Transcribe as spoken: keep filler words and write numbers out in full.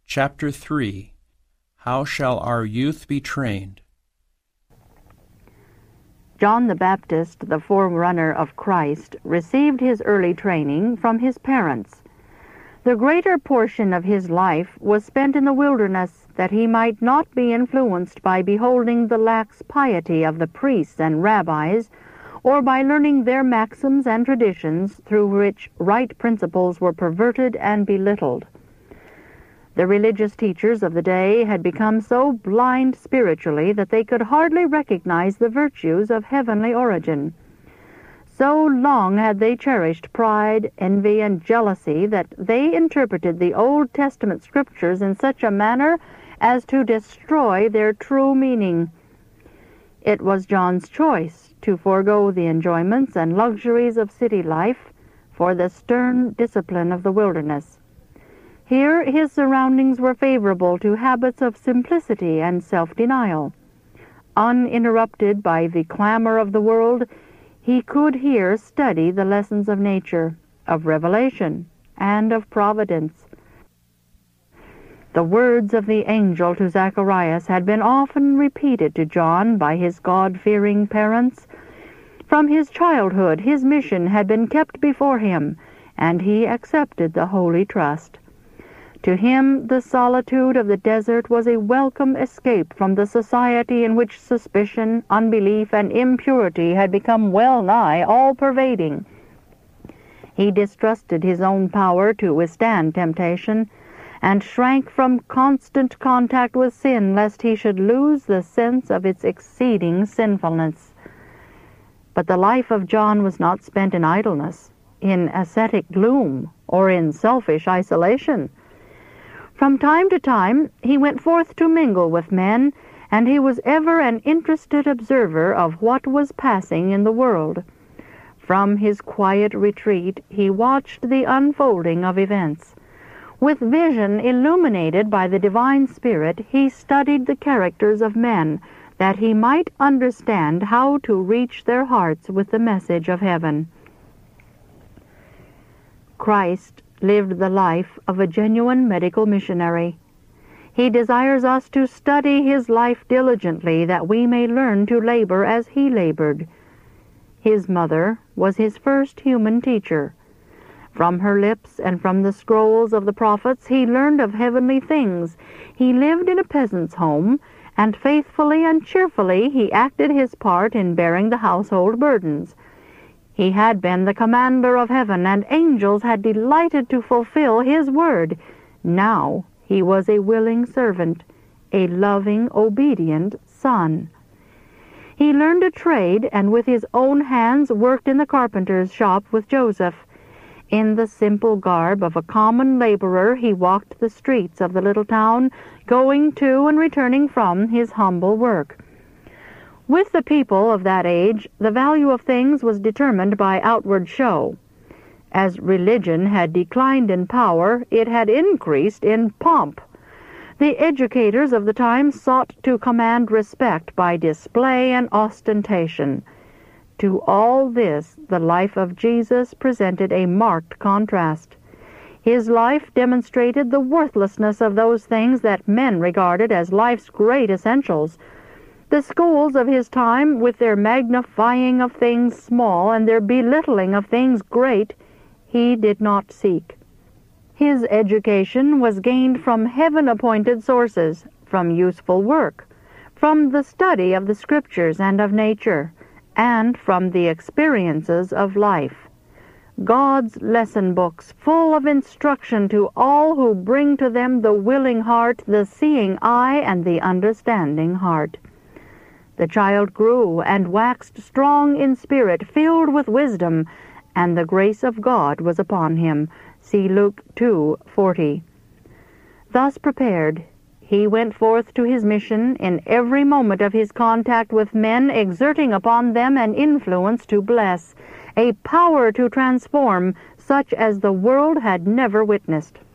Chapter three. How shall our youth be trained? John the Baptist, the forerunner of Christ, received his early training from his parents. The greater portion of his life was spent in the wilderness, that he might not be influenced by beholding the lax piety of the priests and rabbis, or by learning their maxims and traditions through which right principles were perverted and belittled. The religious teachers of the day had become so blind spiritually that they could hardly recognize the virtues of heavenly origin. So long had they cherished pride, envy, and jealousy that they interpreted the Old Testament scriptures in such a manner as to destroy their true meaning. It was John's choice to forego the enjoyments and luxuries of city life for the stern discipline of the wilderness. Here his surroundings were favorable to habits of simplicity and self-denial. Uninterrupted by the clamor of the world, he could here study the lessons of nature, of revelation, and of providence. The words of the angel to Zacharias had been often repeated to John by his God-fearing parents. From his childhood his mission had been kept before him, and he accepted the holy trust. To him the solitude of the desert was a welcome escape from the society in which suspicion, unbelief, and impurity had become well-nigh all-pervading. He distrusted his own power to withstand temptation, and shrank from constant contact with sin lest he should lose the sense of its exceeding sinfulness. But the life of John was not spent in idleness, in ascetic gloom, or in selfish isolation. From time to time he went forth to mingle with men, and he was ever an interested observer of what was passing in the world. From his quiet retreat he watched the unfolding of events. With vision illuminated by the divine Spirit, he studied the characters of men, that he might understand how to reach their hearts with the message of heaven. Christ lived the life of a genuine medical missionary. He desires us to study his life diligently, that we may learn to labor as he labored. His mother was his first human teacher. From her lips and from the scrolls of the prophets he learned of heavenly things. He lived in a peasant's home, and faithfully and cheerfully he acted his part in bearing the household burdens. He had been the commander of heaven, and angels had delighted to fulfill his word. Now he was a willing servant, a loving, obedient son. He learned a trade, and with his own hands worked in the carpenter's shop with Joseph. In the simple garb of a common laborer he walked the streets of the little town, going to and returning from his humble work. With the people of that age, the value of things was determined by outward show. As religion had declined in power, it had increased in pomp. The educators of the time sought to command respect by display and ostentation. To all this, the life of Jesus presented a marked contrast. His life demonstrated the worthlessness of those things that men regarded as life's great essentials. The schools of his time, with their magnifying of things small and their belittling of things great, he did not seek. His education was gained from heaven-appointed sources, from useful work, from the study of the Scriptures and of nature, and from the experiences of life. God's lesson books, full of instruction to all who bring to them the willing heart, the seeing eye, and the understanding heart. The child grew and waxed strong in spirit, filled with wisdom, and the grace of God was upon him. See Luke two forty. Thus prepared, he went forth to his mission, in every moment of his contact with men, exerting upon them an influence to bless, a power to transform, such as the world had never witnessed.